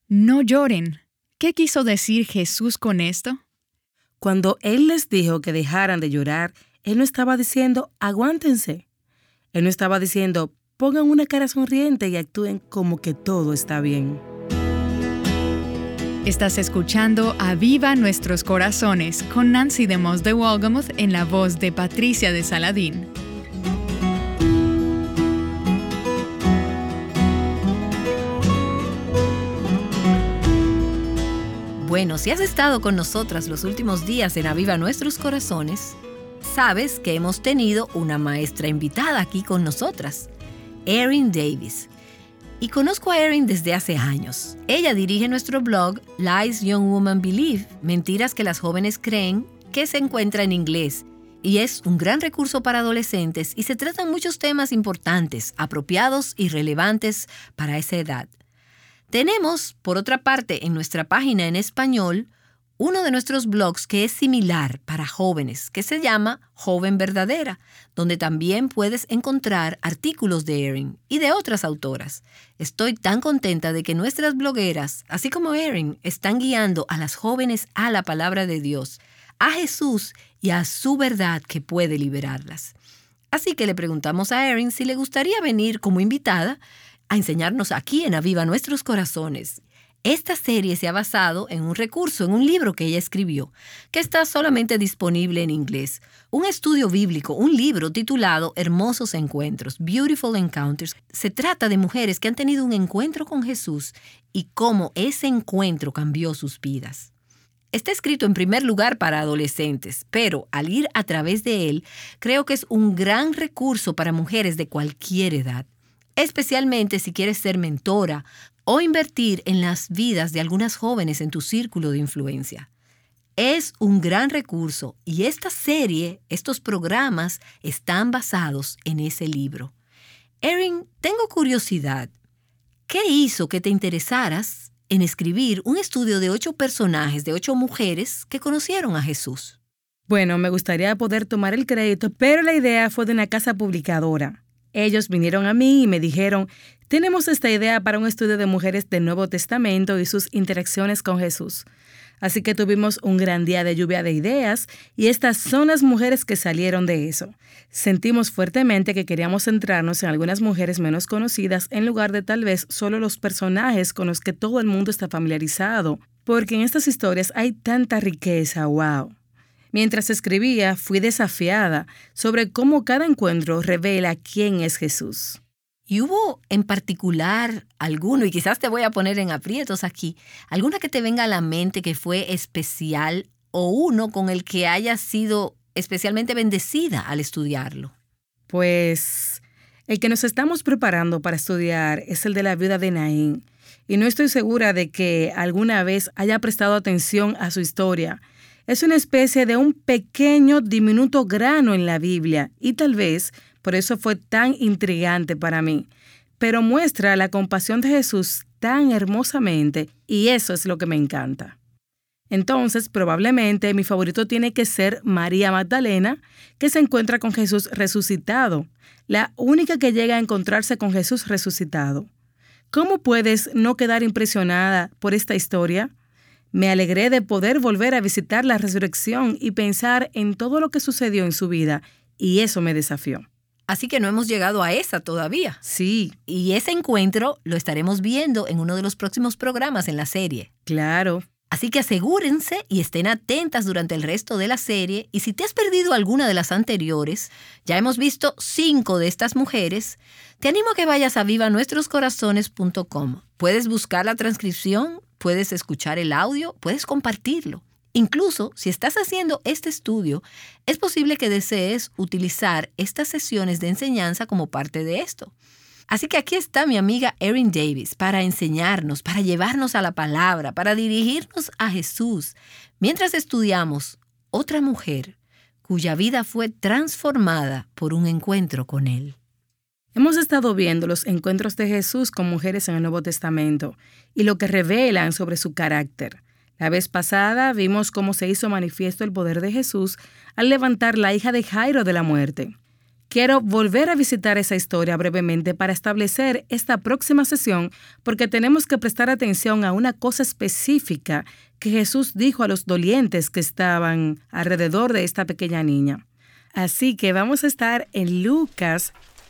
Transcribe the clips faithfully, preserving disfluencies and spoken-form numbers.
No lloren. ¿Qué quiso decir Jesús con esto? Cuando Él les dijo que dejaran de llorar, Él no estaba diciendo, aguántense. Él no estaba diciendo, pongan una cara sonriente y actúen como que todo está bien. Estás escuchando Aviva Nuestros Corazones con Nancy DeMoss de Wolgemuth en la voz de Patricia de Saladín. Bueno, si has estado con nosotras los últimos días en Aviva Nuestros Corazones, sabes que hemos tenido una maestra invitada aquí con nosotras, Erin Davis. Y conozco a Erin desde hace años. Ella dirige nuestro blog Lies Young Women Believe, Mentiras que las jóvenes creen, que se encuentra en inglés. Y es un gran recurso para adolescentes y se tratan muchos temas importantes, apropiados y relevantes para esa edad. Tenemos, por otra parte, en nuestra página en español, uno de nuestros blogs que es similar para jóvenes, que se llama Joven Verdadera, donde también puedes encontrar artículos de Erin y de otras autoras. Estoy tan contenta de que nuestras blogueras, así como Erin, están guiando a las jóvenes a la palabra de Dios, a Jesús y a su verdad que puede liberarlas. Así que le preguntamos a Erin si le gustaría venir como invitada a enseñarnos aquí en Aviva Nuestros Corazones. Esta serie se ha basado en un recurso, en un libro que ella escribió, que está solamente disponible en inglés. Un estudio bíblico, un libro titulado Hermosos Encuentros, Beautiful Encounters. Se trata de mujeres que han tenido un encuentro con Jesús y cómo ese encuentro cambió sus vidas. Está escrito en primer lugar para adolescentes, pero al ir a través de él, creo que es un gran recurso para mujeres de cualquier edad. Especialmente si quieres ser mentora o invertir en las vidas de algunas jóvenes en tu círculo de influencia. Es un gran recurso y esta serie, estos programas, están basados en ese libro. Erin, tengo curiosidad. ¿Qué hizo que te interesaras en escribir un estudio de ocho personajes, de ocho mujeres que conocieron a Jesús? Bueno, me gustaría poder tomar el crédito, pero la idea fue de una casa publicadora. Ellos vinieron a mí y me dijeron, tenemos esta idea para un estudio de mujeres del Nuevo Testamento y sus interacciones con Jesús. Así que tuvimos un gran día de lluvia de ideas y estas son las mujeres que salieron de eso. Sentimos fuertemente que queríamos centrarnos en algunas mujeres menos conocidas en lugar de tal vez solo los personajes con los que todo el mundo está familiarizado, porque en estas historias hay tanta riqueza, wow. Mientras escribía, fui desafiada sobre cómo cada encuentro revela quién es Jesús. ¿Y hubo en particular alguno, y quizás te voy a poner en aprietos aquí, alguna que te venga a la mente que fue especial o uno con el que hayas sido especialmente bendecida al estudiarlo? Pues el que nos estamos preparando para estudiar es el de la viuda de Naín. Y no estoy segura de que alguna vez haya prestado atención a su historia. Es una especie de un pequeño, diminuto grano en la Biblia y tal vez por eso fue tan intrigante para mí. Pero muestra la compasión de Jesús tan hermosamente y eso es lo que me encanta. Entonces, probablemente mi favorito tiene que ser María Magdalena, que se encuentra con Jesús resucitado, la única que llega a encontrarse con Jesús resucitado. ¿Cómo puedes no quedar impresionada por esta historia? Me alegré de poder volver a visitar la resurrección y pensar en todo lo que sucedió en su vida, y eso me desafió. Así que no hemos llegado a esa todavía. Sí. Y ese encuentro lo estaremos viendo en uno de los próximos programas en la serie. Claro. Así que asegúrense y estén atentas durante el resto de la serie. Y si te has perdido alguna de las anteriores, ya hemos visto cinco de estas mujeres, te animo a que vayas a viva nuestros corazones punto com. Puedes buscar la transcripción, puedes escuchar el audio, puedes compartirlo. Incluso, si estás haciendo este estudio, es posible que desees utilizar estas sesiones de enseñanza como parte de esto. Así que aquí está mi amiga Erin Davis para enseñarnos, para llevarnos a la palabra, para dirigirnos a Jesús, mientras estudiamos otra mujer cuya vida fue transformada por un encuentro con Él. Hemos estado viendo los encuentros de Jesús con mujeres en el Nuevo Testamento y lo que revelan sobre su carácter. La vez pasada vimos cómo se hizo manifiesto el poder de Jesús al levantar la hija de Jairo de la muerte. Quiero volver a visitar esa historia brevemente para establecer esta próxima sesión, porque tenemos que prestar atención a una cosa específica que Jesús dijo a los dolientes que estaban alrededor de esta pequeña niña. Así que vamos a estar en Lucas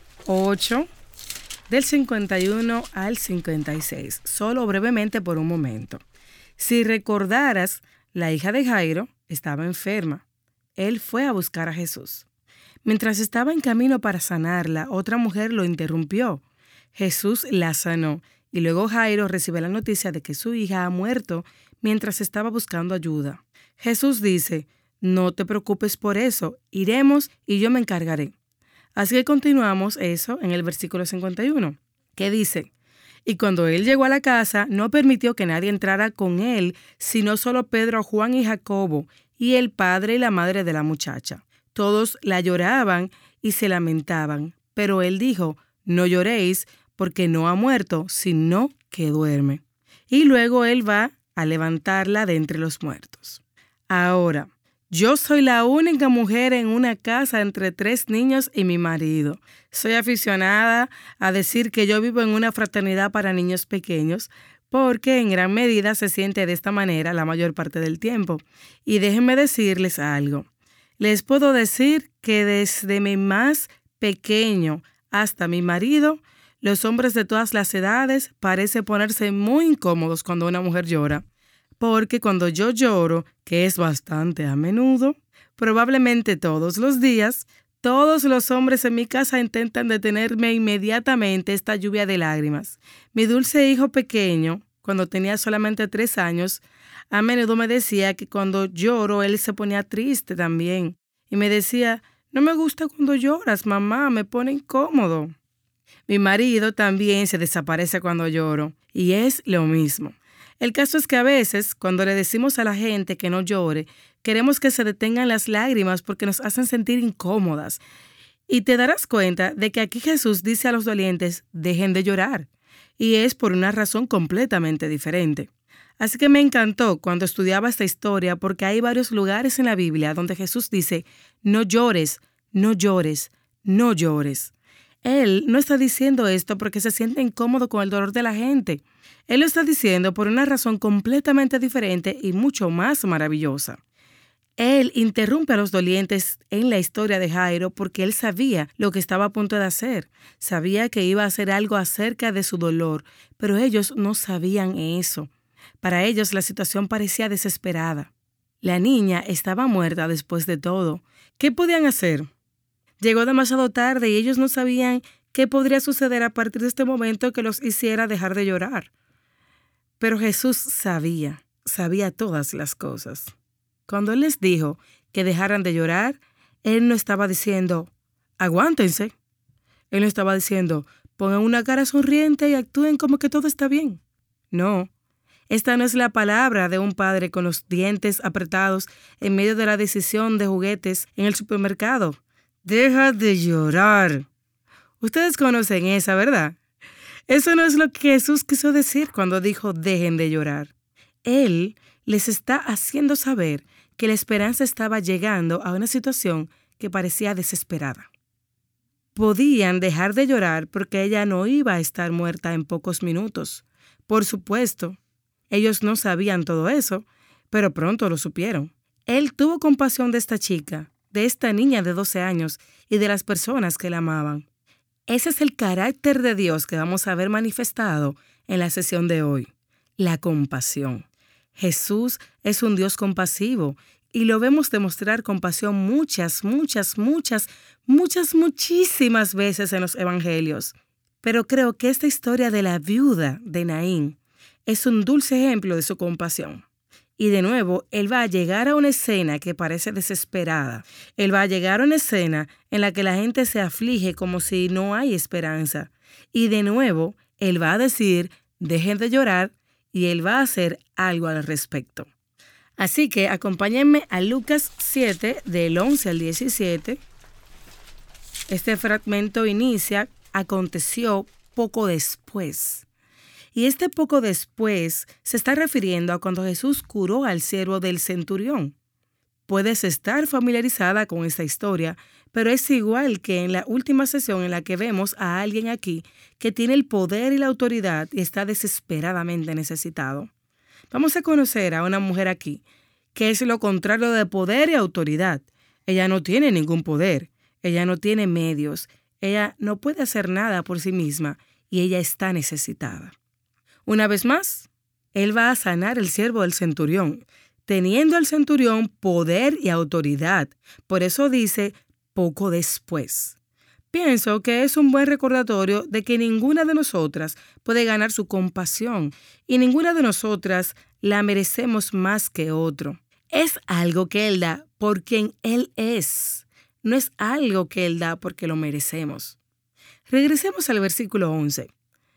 ocho, del cincuenta y uno al cincuenta y seis, solo brevemente por un momento. Si recordaras, la hija de Jairo estaba enferma. Él fue a buscar a Jesús. Mientras estaba en camino para sanarla, otra mujer lo interrumpió. Jesús la sanó y luego Jairo recibe la noticia de que su hija ha muerto mientras estaba buscando ayuda. Jesús dice: no te preocupes por eso, iremos y yo me encargaré. Así que continuamos eso en el versículo cincuenta y uno, que dice: y cuando él llegó a la casa, no permitió que nadie entrara con él, sino solo Pedro, Juan y Jacobo, y el padre y la madre de la muchacha. Todos la lloraban y se lamentaban, pero él dijo: no lloréis, porque no ha muerto, sino que duerme. Y luego él va a levantarla de entre los muertos. Ahora, yo soy la única mujer en una casa entre tres niños y mi marido. Soy aficionada a decir que yo vivo en una fraternidad para niños pequeños, porque en gran medida se siente de esta manera la mayor parte del tiempo. Y déjenme decirles algo. Les puedo decir que desde mi más pequeño hasta mi marido, los hombres de todas las edades parecen ponerse muy incómodos cuando una mujer llora. Porque cuando yo lloro, que es bastante a menudo, probablemente todos los días, todos los hombres en mi casa intentan detenerme inmediatamente esta lluvia de lágrimas. Mi dulce hijo pequeño, cuando tenía solamente tres años, a menudo me decía que cuando lloro él se ponía triste también. Y me decía: no me gusta cuando lloras, mamá, me pone incómodo. Mi marido también se desaparece cuando lloro, y es lo mismo. El caso es que a veces, cuando le decimos a la gente que no llore, queremos que se detengan las lágrimas porque nos hacen sentir incómodas. Y te darás cuenta de que aquí Jesús dice a los dolientes: dejen de llorar. Y es por una razón completamente diferente. Así que me encantó cuando estudiaba esta historia, porque hay varios lugares en la Biblia donde Jesús dice: no llores, no llores, no llores. Él no está diciendo esto porque se siente incómodo con el dolor de la gente. Él lo está diciendo por una razón completamente diferente y mucho más maravillosa. Él interrumpe a los dolientes en la historia de Jairo porque él sabía lo que estaba a punto de hacer. Sabía que iba a hacer algo acerca de su dolor, pero ellos no sabían eso. Para ellos la situación parecía desesperada. La niña estaba muerta después de todo. ¿Qué podían hacer? Llegó demasiado tarde y ellos no sabían qué podría suceder a partir de este momento que los hiciera dejar de llorar. Pero Jesús sabía, sabía todas las cosas. Cuando Él les dijo que dejaran de llorar, Él no estaba diciendo: aguántense. Él no estaba diciendo: pongan una cara sonriente y actúen como que todo está bien. No, esta no es la palabra de un padre con los dientes apretados en medio de la decisión de juguetes en el supermercado. Deja de llorar. Ustedes conocen esa, ¿verdad? Eso no es lo que Jesús quiso decir cuando dijo: dejen de llorar. Él les está haciendo saber que la esperanza estaba llegando a una situación que parecía desesperada. Podían dejar de llorar porque ella no iba a estar muerta en pocos minutos. Por supuesto, ellos no sabían todo eso, pero pronto lo supieron. Él tuvo compasión de esta chica, de esta niña de doce años y de las personas que la amaban. Ese es el carácter de Dios que vamos a ver manifestado en la sesión de hoy, la compasión. Jesús es un Dios compasivo y lo vemos demostrar compasión muchas, muchas, muchas, muchas, muchísimas veces en los evangelios. Pero creo que esta historia de la viuda de Naín es un dulce ejemplo de su compasión. Y de nuevo, Él va a llegar a una escena que parece desesperada. Él va a llegar a una escena en la que la gente se aflige como si no hay esperanza. Y de nuevo, Él va a decir: dejen de llorar, y Él va a hacer algo al respecto. Así que acompáñenme a Lucas siete, del once al diecisiete. Este fragmento inicia: aconteció poco después. Y este poco después se está refiriendo a cuando Jesús curó al siervo del centurión. Puedes estar familiarizada con esta historia, Pero es igual que en la última sesión en la que vemos a alguien aquí que tiene el poder y la autoridad y está desesperadamente necesitado. Vamos a conocer a una mujer aquí que es lo contrario de poder y autoridad. Ella no tiene ningún poder, ella no tiene medios, ella no puede hacer nada por sí misma y ella está necesitada. Una vez más, él va a sanar el siervo del centurión, teniendo el centurión poder y autoridad. Por eso dice, poco después. Pienso que es un buen recordatorio de que ninguna de nosotras puede ganar su compasión y ninguna de nosotras la merecemos más que otro. Es algo que Él da por quien Él es. No es algo que Él da porque lo merecemos. Regresemos al versículo once.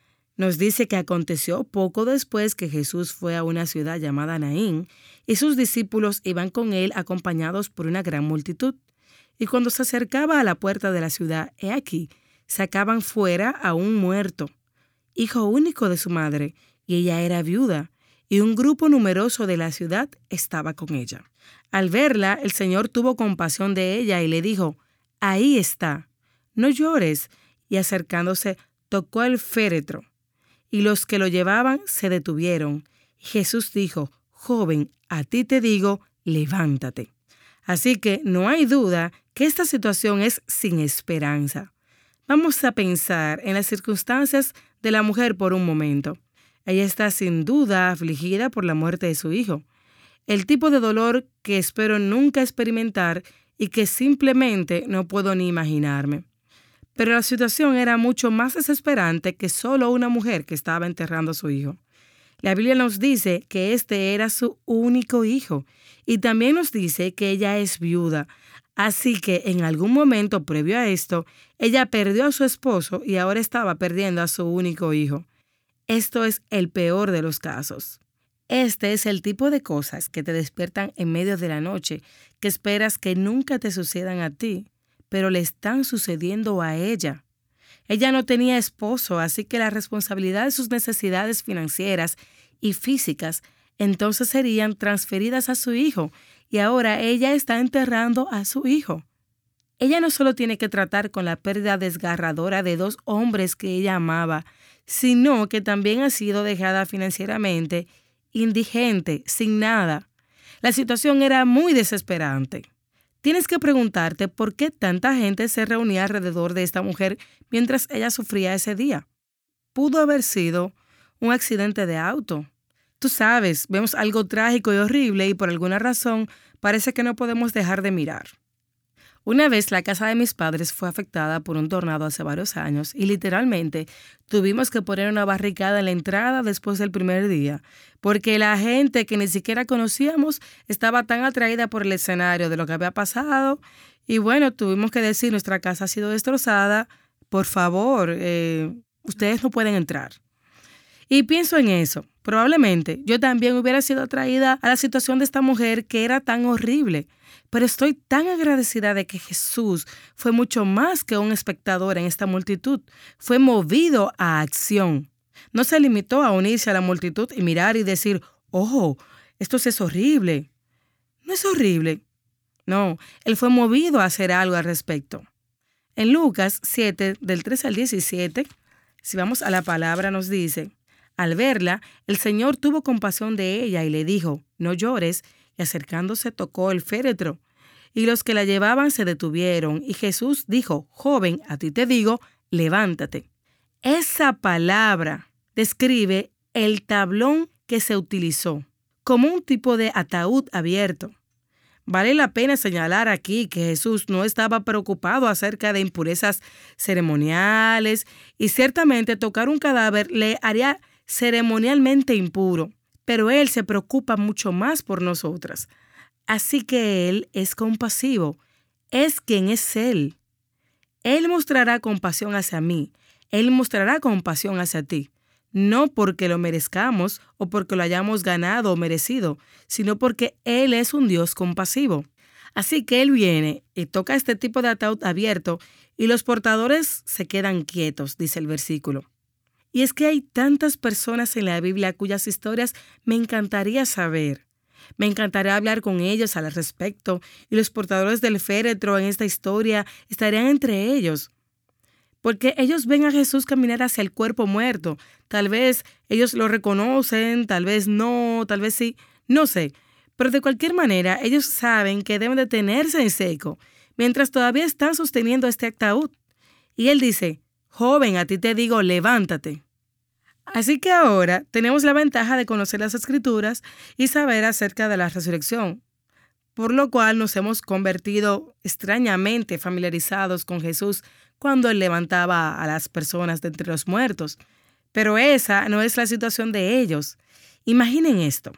Nos dice que aconteció poco después que Jesús fue a una ciudad llamada Naín y sus discípulos iban con Él acompañados por una gran multitud. Y cuando se acercaba a la puerta de la ciudad, he aquí, sacaban fuera a un muerto, hijo único de su madre, y ella era viuda, y un grupo numeroso de la ciudad estaba con ella. Al verla, el Señor tuvo compasión de ella y le dijo, ahí está, no llores. Y acercándose, tocó el féretro, y los que lo llevaban se detuvieron. Y Jesús dijo, joven, a ti te digo, levántate. Así que no hay duda que esta situación es sin esperanza. Vamos a pensar en las circunstancias de la mujer por un momento. Ella está sin duda afligida por la muerte de su hijo, el tipo de dolor que espero nunca experimentar y que simplemente no puedo ni imaginarme. Pero la situación era mucho más desesperante que solo una mujer que estaba enterrando a su hijo. La Biblia nos dice que este era su único hijo y también nos dice que ella es viuda. Así que en algún momento previo a esto, ella perdió a su esposo y ahora estaba perdiendo a su único hijo. Esto es el peor de los casos. Este es el tipo de cosas que te despiertan en medio de la noche, que esperas que nunca te sucedan a ti, pero le están sucediendo a ella. Ella no tenía esposo, así que la responsabilidad de sus necesidades financieras y físicas entonces serían transferidas a su hijo, y ahora ella está enterrando a su hijo. Ella no solo tiene que tratar con la pérdida desgarradora de dos hombres que ella amaba, sino que también ha sido dejada financieramente, indigente, sin nada. La situación era muy desesperante. Tienes que preguntarte por qué tanta gente se reunía alrededor de esta mujer mientras ella sufría ese día. Pudo haber sido un accidente de auto. Tú sabes, vemos algo trágico y horrible y por alguna razón parece que no podemos dejar de mirar. Una vez la casa de mis padres fue afectada por un tornado hace varios años y literalmente tuvimos que poner una barricada en la entrada después del primer día, porque la gente que ni siquiera conocíamos estaba tan atraída por el escenario de lo que había pasado y bueno, tuvimos que decir nuestra casa ha sido destrozada, por favor, eh, ustedes no pueden entrar. Y pienso en eso. Probablemente yo también hubiera sido atraída a la situación de esta mujer que era tan horrible. Pero estoy tan agradecida de que Jesús fue mucho más que un espectador en esta multitud. Fue movido a acción. No se limitó a unirse a la multitud y mirar y decir, oh, esto sí es horrible. No es horrible. No, él fue movido a hacer algo al respecto. En Lucas siete, del tres al diecisiete, si vamos a la palabra, nos dice, al verla, el Señor tuvo compasión de ella y le dijo, no llores, y acercándose tocó el féretro. Y los que la llevaban se detuvieron, y Jesús dijo, joven, a ti te digo, levántate. Esa palabra describe el tablón que se utilizó, como un tipo de ataúd abierto. Vale la pena señalar aquí que Jesús no estaba preocupado acerca de impurezas ceremoniales, y ciertamente tocar un cadáver le haría ceremonialmente impuro, pero Él se preocupa mucho más por nosotras. Así que Él es compasivo, es quien es Él. Él mostrará compasión hacia mí, Él mostrará compasión hacia ti, no porque lo merezcamos o porque lo hayamos ganado o merecido, sino porque Él es un Dios compasivo. Así que Él viene y toca este tipo de ataúd abierto y los portadores se quedan quietos, dice el versículo. Y es que hay tantas personas en la Biblia cuyas historias me encantaría saber. Me encantaría hablar con ellos al respecto, y los portadores del féretro en esta historia estarían entre ellos. Porque ellos ven a Jesús caminar hacia el cuerpo muerto. Tal vez ellos lo reconocen, tal vez no, tal vez sí, no sé. Pero de cualquier manera, ellos saben que deben detenerse en seco, mientras todavía están sosteniendo este ataúd. Y él dice, joven, a ti te digo, levántate. Así que ahora tenemos la ventaja de conocer las Escrituras y saber acerca de la resurrección, por lo cual nos hemos convertido extrañamente familiarizados con Jesús cuando Él levantaba a las personas de entre los muertos. Pero esa no es la situación de ellos. Imaginen esto.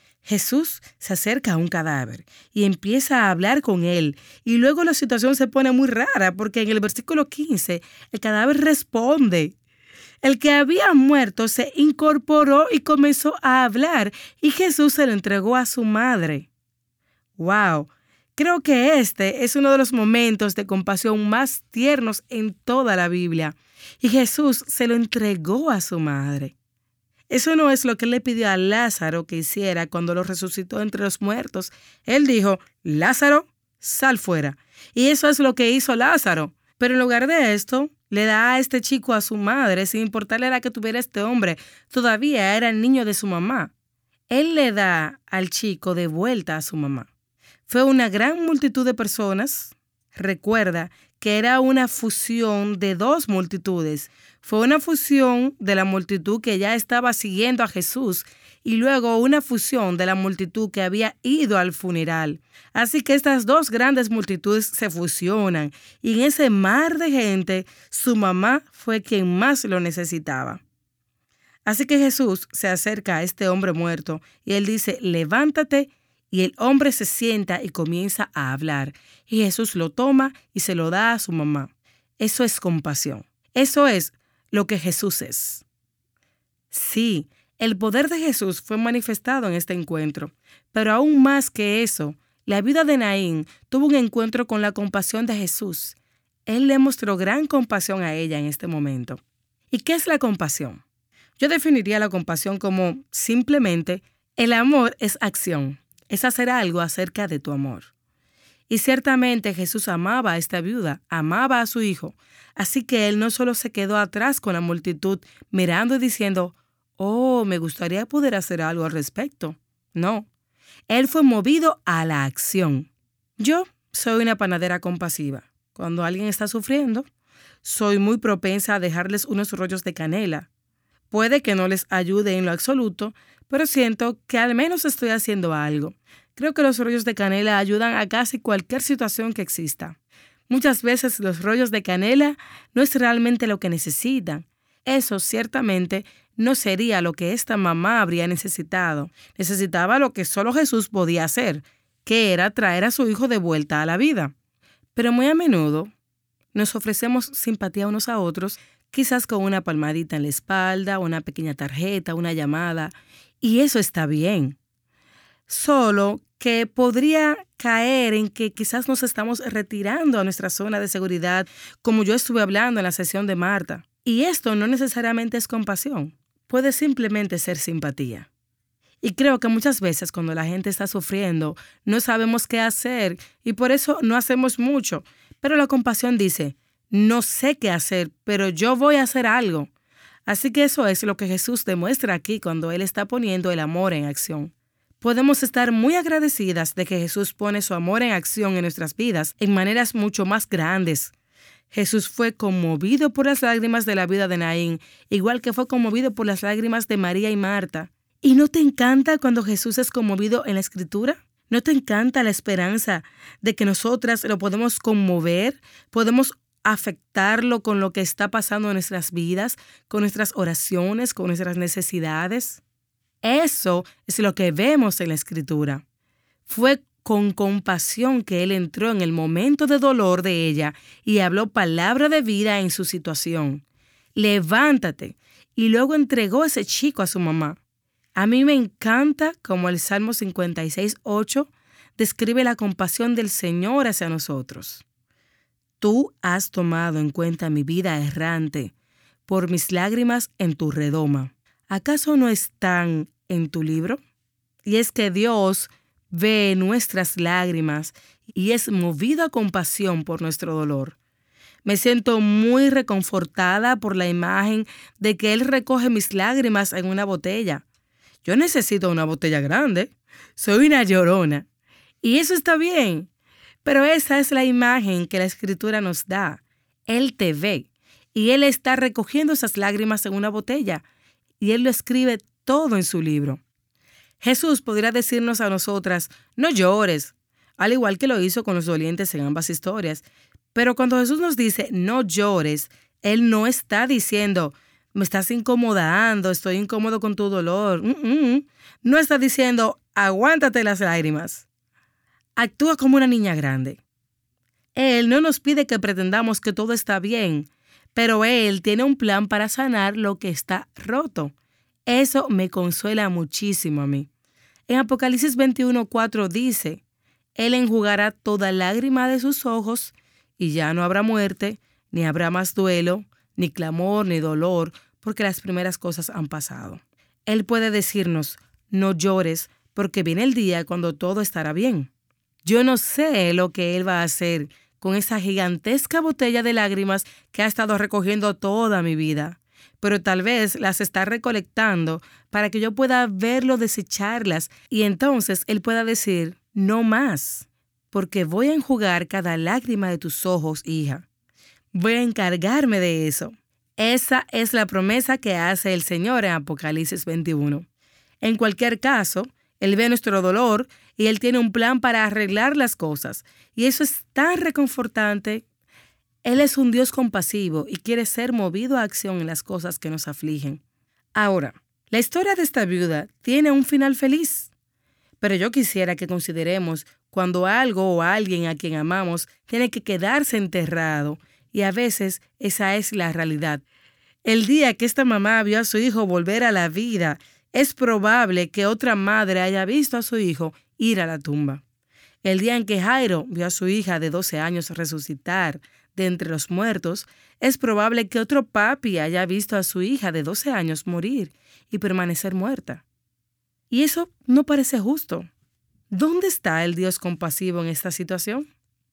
Jesús se acerca a un cadáver y empieza a hablar con él, y luego la situación se pone muy rara porque en el versículo quince el cadáver responde. El que había muerto se incorporó y comenzó a hablar, y Jesús se lo entregó a su madre. ¡Wow! Creo que este es uno de los momentos de compasión más tiernos en toda la Biblia. Y Jesús se lo entregó a su madre. Eso no es lo que él le pidió a Lázaro que hiciera cuando lo resucitó entre los muertos. Él dijo, Lázaro, sal fuera. Y eso es lo que hizo Lázaro. Pero en lugar de esto, le da a este chico a su madre, sin importarle la edad que tuviera este hombre. Todavía era el niño de su mamá. Él le da al chico de vuelta a su mamá. Fue una gran multitud de personas. Recuerda que era una fusión de dos multitudes. Fue una fusión de la multitud que ya estaba siguiendo a Jesús y luego una fusión de la multitud que había ido al funeral. Así que estas dos grandes multitudes se fusionan y en ese mar de gente, su mamá fue quien más lo necesitaba. Así que Jesús se acerca a este hombre muerto y él dice, levántate. Y el hombre se sienta y comienza a hablar. Y Jesús lo toma y se lo da a su mamá. Eso es compasión. Eso es lo que Jesús es. Sí, el poder de Jesús fue manifestado en este encuentro. Pero aún más que eso, la viuda de Naín tuvo un encuentro con la compasión de Jesús. Él le mostró gran compasión a ella en este momento. ¿Y qué es la compasión? Yo definiría la compasión como simplemente el amor es acción. Es hacer algo acerca de tu amor. Y ciertamente Jesús amaba a esta viuda, amaba a su hijo, así que él no solo se quedó atrás con la multitud mirando y diciendo, oh, me gustaría poder hacer algo al respecto. No, él fue movido a la acción. Yo soy una panadera compasiva. Cuando alguien está sufriendo, soy muy propensa a dejarles unos rollos de canela. Puede que no les ayude en lo absoluto, pero siento que al menos estoy haciendo algo. Creo que los rollos de canela ayudan a casi cualquier situación que exista. Muchas veces los rollos de canela no es realmente lo que necesitan. Eso ciertamente no sería lo que esta mamá habría necesitado. Necesitaba lo que solo Jesús podía hacer, que era traer a su hijo de vuelta a la vida. Pero muy a menudo nos ofrecemos simpatía unos a otros, quizás con una palmadita en la espalda, una pequeña tarjeta, una llamada, y eso está bien. Solo que podría caer en que quizás nos estamos retirando a nuestra zona de seguridad, como yo estuve hablando en la sesión de Marta. Y esto no necesariamente es compasión, puede simplemente ser simpatía. Y creo que muchas veces cuando la gente está sufriendo, no sabemos qué hacer y por eso no hacemos mucho. Pero la compasión dice, no sé qué hacer, pero yo voy a hacer algo. Así que eso es lo que Jesús demuestra aquí cuando Él está poniendo el amor en acción. Podemos estar muy agradecidas de que Jesús pone su amor en acción en nuestras vidas en maneras mucho más grandes. Jesús fue conmovido por las lágrimas de la viuda de Naín, igual que fue conmovido por las lágrimas de María y Marta. ¿Y no te encanta cuando Jesús es conmovido en la Escritura? ¿No te encanta la esperanza de que nosotras lo podemos conmover? Podemos afectarlo con lo que está pasando en nuestras vidas, con nuestras oraciones, con nuestras necesidades. Eso es lo que vemos en la Escritura. Fue con compasión que Él entró en el momento de dolor de ella y habló palabra de vida en su situación. Levántate. Y luego entregó a ese chico a su mamá. A mí me encanta como el Salmo cincuenta y seis, ocho describe la compasión del Señor hacia nosotros. Tú has tomado en cuenta mi vida errante, por mis lágrimas en tu redoma. ¿Acaso no están en tu libro? y es que Dios ve nuestras lágrimas y es movido a compasión por nuestro dolor. Me siento muy reconfortada por la imagen de que Él recoge mis lágrimas en una botella. Yo necesito una botella grande. Soy una llorona. Y eso está bien. Pero esa es la imagen que la Escritura nos da. Él te ve y Él está recogiendo esas lágrimas en una botella. Y Él lo escribe todo en su libro. Jesús podría decirnos a nosotras, no llores, al igual que lo hizo con los dolientes en ambas historias. Pero cuando Jesús nos dice, no llores, Él no está diciendo, me estás incomodando, estoy incómodo con tu dolor. Mm-mm. No está diciendo, aguántate las lágrimas. Actúa como una niña grande. Él no nos pide que pretendamos que todo está bien, pero Él tiene un plan para sanar lo que está roto. Eso me consuela muchísimo a mí. En Apocalipsis veintiuno cuatro dice, Él enjugará toda lágrima de sus ojos y ya no habrá muerte, ni habrá más duelo, ni clamor, ni dolor, porque las primeras cosas han pasado. Él puede decirnos, no llores, porque viene el día cuando todo estará bien. Yo no sé lo que Él va a hacer con esa gigantesca botella de lágrimas que ha estado recogiendo toda mi vida, pero tal vez las está recolectando para que yo pueda verlo desecharlas y entonces Él pueda decir, no más, porque voy a enjugar cada lágrima de tus ojos, hija. Voy a encargarme de eso. Esa es la promesa que hace el Señor en Apocalipsis veintiuno. En cualquier caso, Él ve nuestro dolor y Él tiene un plan para arreglar las cosas. Y eso es tan reconfortante. Él es un Dios compasivo y quiere ser movido a acción en las cosas que nos afligen. Ahora, la historia de esta viuda tiene un final feliz. Pero yo quisiera que consideremos cuando algo o alguien a quien amamos tiene que quedarse enterrado. Y a veces esa es la realidad. El día que esta mamá vio a su hijo volver a la vida, es probable que otra madre haya visto a su hijo ir a la tumba. El día en que Jairo vio a su hija de doce años resucitar de entre los muertos, es probable que otro papi haya visto a su hija de doce años morir y permanecer muerta. Y eso no parece justo. ¿Dónde está el Dios compasivo en esta situación?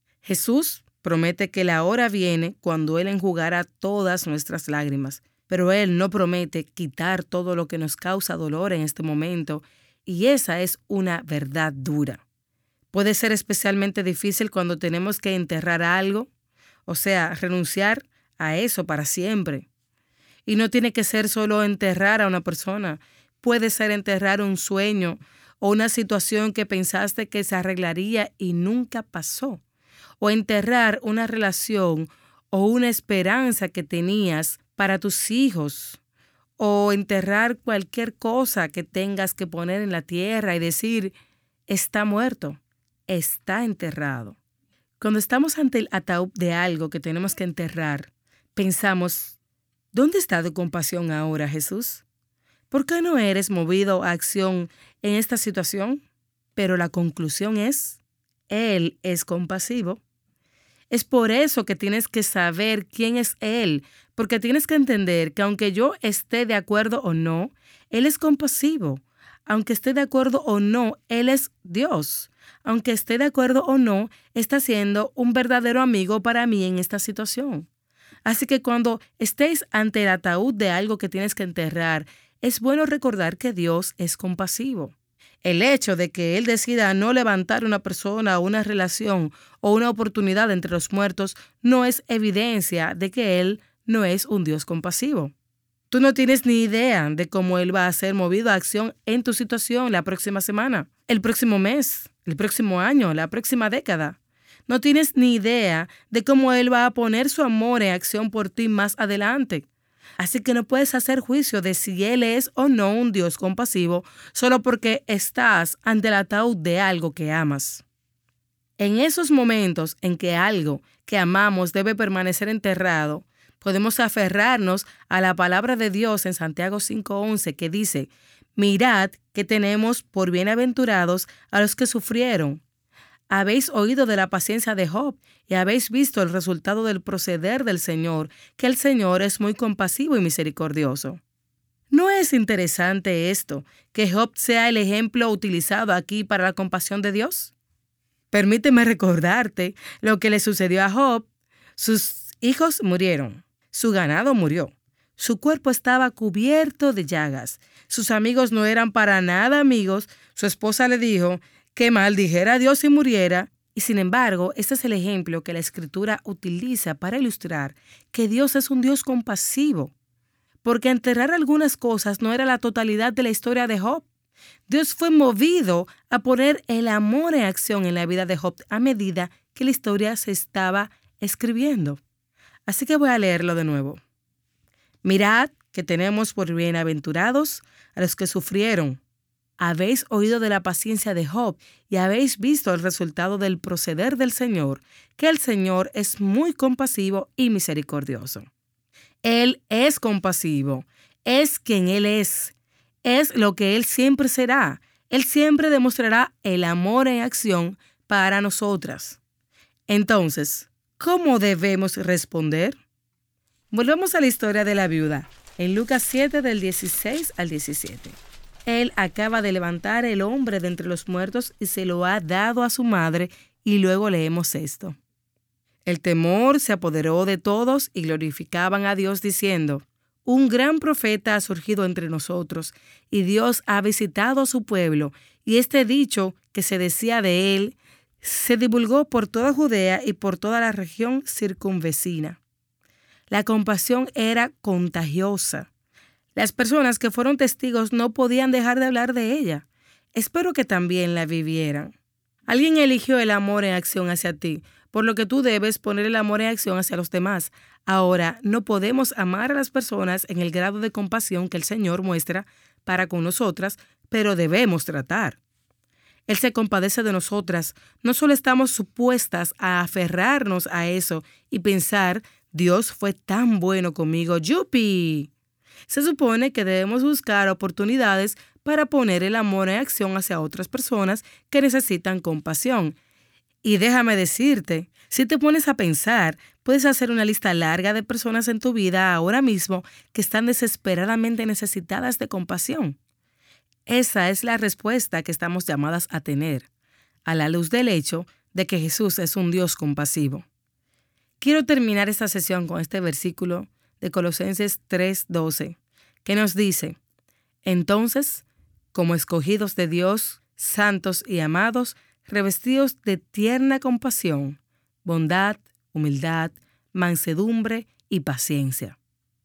Jesús promete que la hora viene cuando Él enjugará todas nuestras lágrimas, pero Él no promete quitar todo lo que nos causa dolor en este momento, y esa es una verdad dura. Puede ser especialmente difícil cuando tenemos que enterrar algo, o sea, renunciar a eso para siempre. Y no tiene que ser solo enterrar a una persona, puede ser enterrar un sueño o una situación que pensaste que se arreglaría y nunca pasó. O enterrar una relación o una esperanza que tenías para tus hijos. O enterrar cualquier cosa que tengas que poner en la tierra y decir, está muerto, está enterrado. Cuando estamos ante el ataúd de algo que tenemos que enterrar, pensamos, ¿dónde está tu compasión ahora, Jesús? ¿Por qué no eres movido a acción en esta situación? Pero la conclusión es, Él es compasivo. Es por eso que tienes que saber quién es Él, porque tienes que entender que aunque yo esté de acuerdo o no, Él es compasivo. Aunque esté de acuerdo o no, Él es Dios. Aunque esté de acuerdo o no, está siendo un verdadero amigo para mí en esta situación. Así que cuando estéis ante el ataúd de algo que tienes que enterrar, es bueno recordar que Dios es compasivo. El hecho de que Él decida no levantar una persona o una relación o una oportunidad entre los muertos no es evidencia de que Él no es un Dios compasivo. Tú no tienes ni idea de cómo Él va a ser movido a acción en tu situación la próxima semana, el próximo mes, el próximo año, la próxima década. No tienes ni idea de cómo Él va a poner su amor en acción por ti más adelante. Así que no puedes hacer juicio de si Él es o no un Dios compasivo solo porque estás ante el ataúd de algo que amas. En esos momentos en que algo que amamos debe permanecer enterrado, podemos aferrarnos a la palabra de Dios en Santiago cinco once que dice, mirad que tenemos por bienaventurados a los que sufrieron. Habéis oído de la paciencia de Job y habéis visto el resultado del proceder del Señor, que el Señor es muy compasivo y misericordioso. ¿No es interesante esto, que Job sea el ejemplo utilizado aquí para la compasión de Dios? Permíteme recordarte lo que le sucedió a Job. Sus hijos murieron, su ganado murió, su cuerpo estaba cubierto de llagas, sus amigos no eran para nada amigos, su esposa le dijo que maldijera a Dios si muriera, y sin embargo, este es el ejemplo que la Escritura utiliza para ilustrar que Dios es un Dios compasivo, porque enterrar algunas cosas no era la totalidad de la historia de Job. Dios fue movido a poner el amor en acción en la vida de Job a medida que la historia se estaba escribiendo. Así que voy a leerlo de nuevo. Mirad que tenemos por bienaventurados a los que sufrieron. Habéis oído de la paciencia de Job y habéis visto el resultado del proceder del Señor, que el Señor es muy compasivo y misericordioso. Él es compasivo, es quien Él es. Es lo que Él siempre será. Él siempre demostrará el amor en acción para nosotras. Entonces, ¿cómo debemos responder? Volvemos a la historia de la viuda, en Lucas siete, del dieciséis al diecisiete. Él acaba de levantar el hombre de entre los muertos y se lo ha dado a su madre, y luego leemos esto. El temor se apoderó de todos y glorificaban a Dios diciendo: un gran profeta ha surgido entre nosotros, y Dios ha visitado a su pueblo, y este dicho que se decía de él se divulgó por toda Judea y por toda la región circunvecina. La compasión era contagiosa. Las personas que fueron testigos no podían dejar de hablar de ella. Espero que también la vivieran. Alguien eligió el amor en acción hacia ti, por lo que tú debes poner el amor en acción hacia los demás. Ahora, no podemos amar a las personas en el grado de compasión que el Señor muestra para con nosotras, pero debemos tratar. Él se compadece de nosotras. No solo estamos supuestas a aferrarnos a eso y pensar, Dios fue tan bueno conmigo, ¡yupi! Se supone que debemos buscar oportunidades para poner el amor en acción hacia otras personas que necesitan compasión. Y déjame decirte, si te pones a pensar, puedes hacer una lista larga de personas en tu vida ahora mismo que están desesperadamente necesitadas de compasión. Esa es la respuesta que estamos llamadas a tener, a la luz del hecho de que Jesús es un Dios compasivo. Quiero terminar esta sesión con este versículo de Colosenses tres doce, que nos dice: entonces, como escogidos de Dios, santos y amados, revestidos de tierna compasión, bondad, humildad, mansedumbre y paciencia.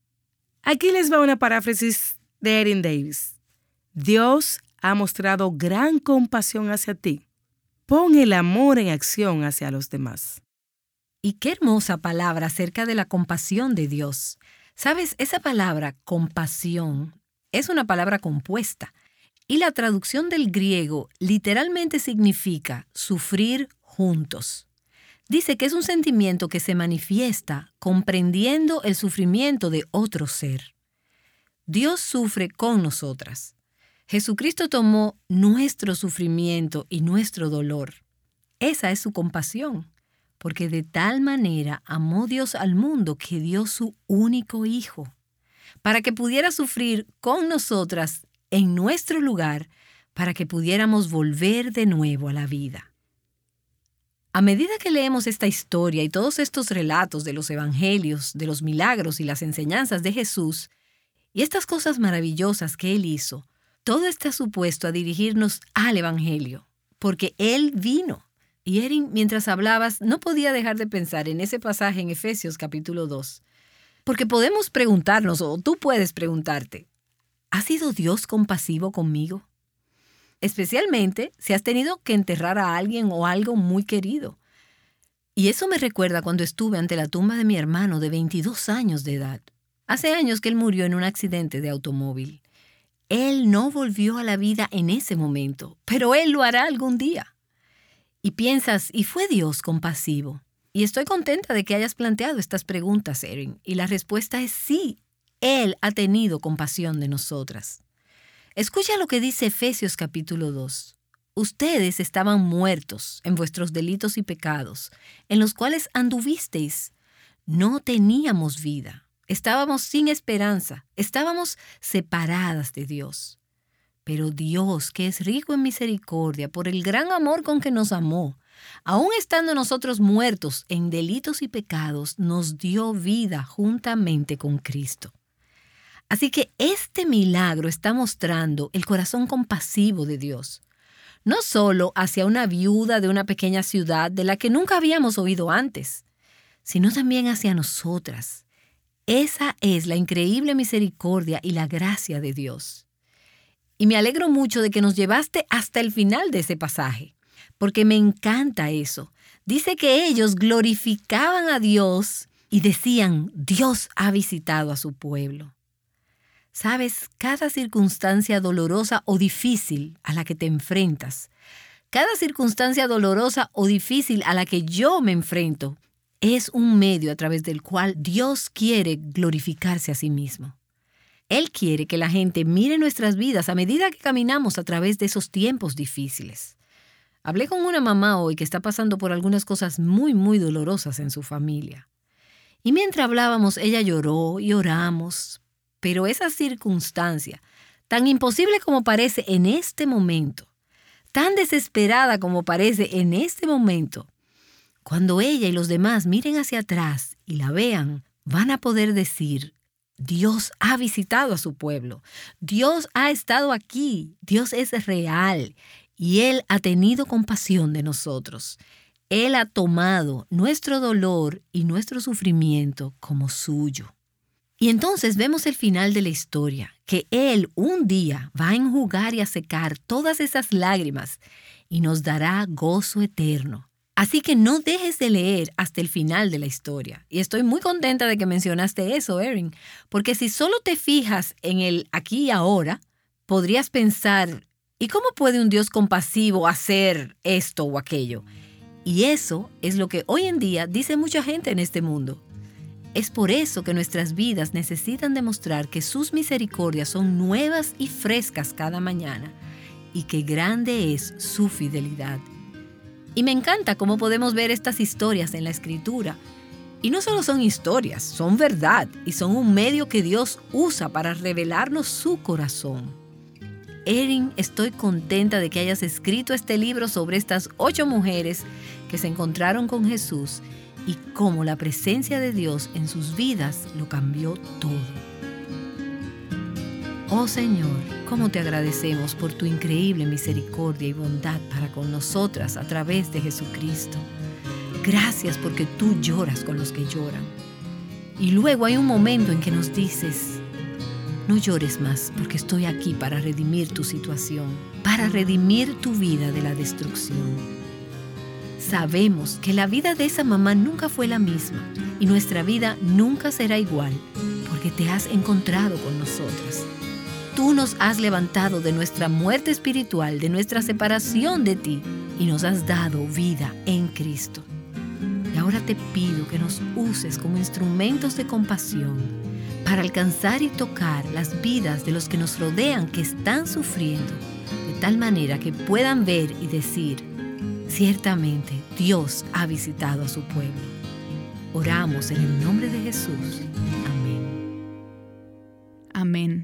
Aquí les va una paráfrasis de Erin Davis. Dios ha mostrado gran compasión hacia ti. Pon el amor en acción hacia los demás. Y qué hermosa palabra acerca de la compasión de Dios. Sabes, esa palabra compasión es una palabra compuesta y la traducción del griego literalmente significa sufrir juntos. Dice que es un sentimiento que se manifiesta comprendiendo el sufrimiento de otro ser. Dios sufre con nosotras. Jesucristo tomó nuestro sufrimiento y nuestro dolor. Esa es su compasión. Porque de tal manera amó Dios al mundo que dio su único Hijo, para que pudiera sufrir con nosotras en nuestro lugar, para que pudiéramos volver de nuevo a la vida. A medida que leemos esta historia y todos estos relatos de los evangelios, de los milagros y las enseñanzas de Jesús, y estas cosas maravillosas que Él hizo, todo está supuesto a dirigirnos al evangelio, porque Él vino. Y Erin, mientras hablabas, no podía dejar de pensar en ese pasaje en Efesios capítulo dos. Porque podemos preguntarnos, o tú puedes preguntarte, ¿ha sido Dios compasivo conmigo? Especialmente si has tenido que enterrar a alguien o algo muy querido. Y eso me recuerda cuando estuve ante la tumba de mi hermano de veintidós años de edad. Hace años que él murió en un accidente de automóvil. Él no volvió a la vida en ese momento, pero él lo hará algún día. Y piensas, ¿y fue Dios compasivo? Y estoy contenta de que hayas planteado estas preguntas, Erin. Y la respuesta es sí. Él ha tenido compasión de nosotras. Escucha lo que dice Efesios capítulo dos. Ustedes estaban muertos en vuestros delitos y pecados, en los cuales anduvisteis. No teníamos vida. Estábamos sin esperanza, estábamos separadas de Dios. Pero Dios, que es rico en misericordia, por el gran amor con que nos amó, aun estando nosotros muertos en delitos y pecados, nos dio vida juntamente con Cristo. Así que este milagro está mostrando el corazón compasivo de Dios, no solo hacia una viuda de una pequeña ciudad de la que nunca habíamos oído antes, sino también hacia nosotras. Esa es la increíble misericordia y la gracia de Dios. Y me alegro mucho de que nos llevaste hasta el final de ese pasaje, porque me encanta eso. Dice que ellos glorificaban a Dios y decían, Dios ha visitado a su pueblo. Sabes, cada circunstancia dolorosa o difícil a la que te enfrentas, cada circunstancia dolorosa o difícil a la que yo me enfrento, es un medio a través del cual Dios quiere glorificarse a sí mismo. Él quiere que la gente mire nuestras vidas a medida que caminamos a través de esos tiempos difíciles. Hablé con una mamá hoy que está pasando por algunas cosas muy, muy dolorosas en su familia. Y mientras hablábamos, ella lloró y oramos. Pero esa circunstancia, tan imposible como parece en este momento, tan desesperada como parece en este momento, cuando ella y los demás miren hacia atrás y la vean, van a poder decir, Dios ha visitado a su pueblo. Dios ha estado aquí. Dios es real. Y Él ha tenido compasión de nosotros. Él ha tomado nuestro dolor y nuestro sufrimiento como suyo. Y entonces vemos el final de la historia, que Él un día va a enjugar y a secar todas esas lágrimas y nos dará gozo eterno. Así que no dejes de leer hasta el final de la historia. Y estoy muy contenta de que mencionaste eso, Erin, porque si solo te fijas en el aquí y ahora, podrías pensar, ¿y cómo puede un Dios compasivo hacer esto o aquello? Y eso es lo que hoy en día dice mucha gente en este mundo. Es por eso que nuestras vidas necesitan demostrar que sus misericordias son nuevas y frescas cada mañana y que grande es su fidelidad. Y me encanta cómo podemos ver estas historias en la Escritura. Y no solo son historias, son verdad y son un medio que Dios usa para revelarnos su corazón. Erin, estoy contenta de que hayas escrito este libro sobre estas ocho mujeres que se encontraron con Jesús y cómo la presencia de Dios en sus vidas lo cambió todo. Oh Señor, cómo te agradecemos por tu increíble misericordia y bondad para con nosotras a través de Jesucristo. Gracias porque tú lloras con los que lloran. Y luego hay un momento en que nos dices, no llores más porque estoy aquí para redimir tu situación, para redimir tu vida de la destrucción. Sabemos que la vida de esa mamá nunca fue la misma y nuestra vida nunca será igual porque te has encontrado con nosotras. Tú nos has levantado de nuestra muerte espiritual, de nuestra separación de ti y nos has dado vida en Cristo. Y ahora te pido que nos uses como instrumentos de compasión para alcanzar y tocar las vidas de los que nos rodean que están sufriendo, de tal manera que puedan ver y decir, ciertamente Dios ha visitado a su pueblo. Oramos en el nombre de Jesús. Amén. Amén.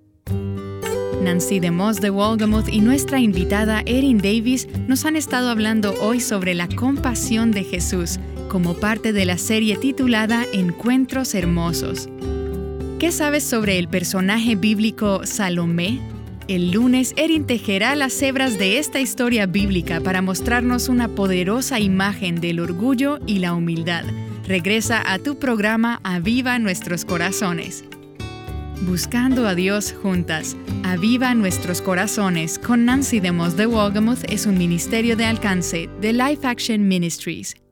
Nancy DeMoss de Wolgemuth y nuestra invitada Erin Davis nos han estado hablando hoy sobre la compasión de Jesús como parte de la serie titulada Encuentros Hermosos. ¿Qué sabes sobre el personaje bíblico Salomé? El lunes, Erin tejerá las hebras de esta historia bíblica para mostrarnos una poderosa imagen del orgullo y la humildad. Regresa a tu programa Aviva Nuestros Corazones. Buscando a Dios juntas, Aviva Nuestros Corazones con Nancy DeMoss de Wolgemuth es un ministerio de alcance de Life Action Ministries.